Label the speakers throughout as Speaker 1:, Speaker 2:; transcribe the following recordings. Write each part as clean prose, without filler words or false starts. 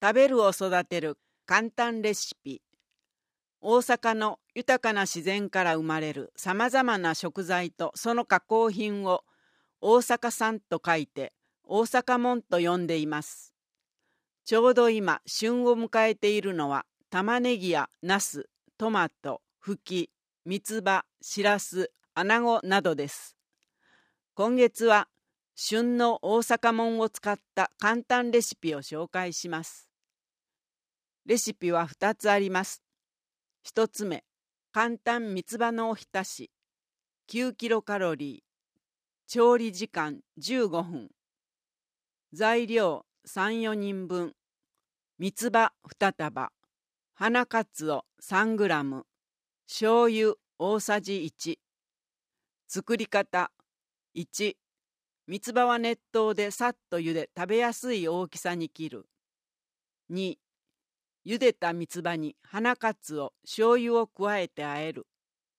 Speaker 1: 食べるを育てる簡単レシピ。大阪の豊かな自然から生まれるさまざまな食材とその加工品を大阪産と書いて大阪もんと呼んでいます。ちょうど今旬を迎えているのは玉ねぎやナス、トマト、フキ、三つ葉、しらす、アナゴなどです。今月は旬の大阪もんを使った簡単レシピを紹介します。レシピは2つあります。1つ目、簡単三つ葉のおひたし、9キロカロリー、調理時間15分。材料3、4人分。三つ葉2束、花かつお3グラム、醤油大さじ1。作り方1、三つ葉は熱湯でさっと茹で食べやすい大きさに切る。2、茹でた三つ葉に花かつお、醤油を加えて和える。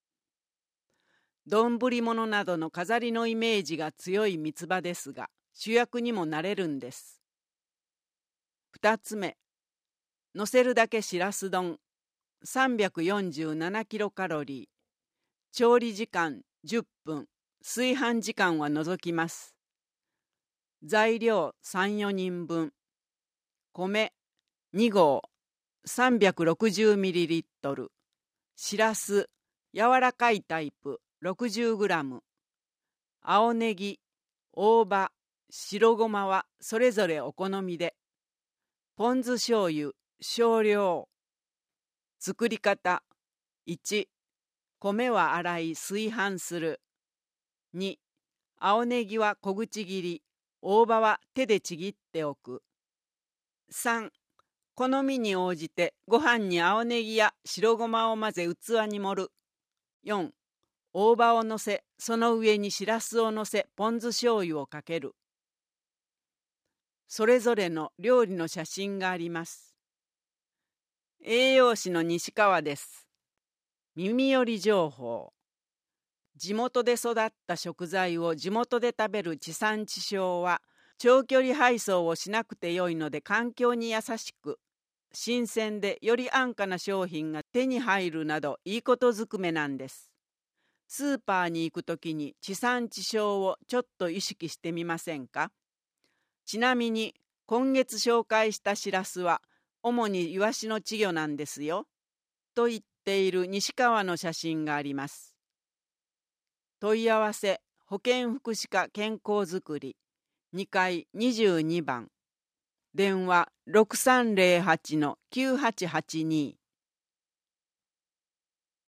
Speaker 1: 丼物などの飾りのイメージが強い三つ葉ですが、主役にもなれるんです。2つ目、のせるだけしらす丼、347キロカロリー。調理時間10分、炊飯時間は除きます。材料3、4人分。米2合、360ml。しらす、柔らかいタイプ 60g。青ネギ、大葉、白ごまはそれぞれお好みで。ポン酢醤油、少量。作り方1、米は洗い炊飯する。2、青ネギは小口切り、大葉は手でちぎっておく。3、好みに応じてご飯に青ネギや白ごまを混ぜ器に盛る。4、大葉をのせ、その上にしらすをのせ、ポン酢醤油をかける。それぞれの料理の写真があります。栄養士の西川です。耳寄り情報。地元で育った食材を地元で食べる地産地消は、長距離配送をしなくてよいので環境に優しく、新鮮でより安価な商品が手に入るなどいいことずくめなんです。スーパーに行くときに地産地消をちょっと意識してみませんか？ちなみに今月紹介したしらすは主にイワシの稚魚なんですよ。と言っている西川の写真があります。問い合わせ保健福祉課健康づくり2階22番。電話6308-9882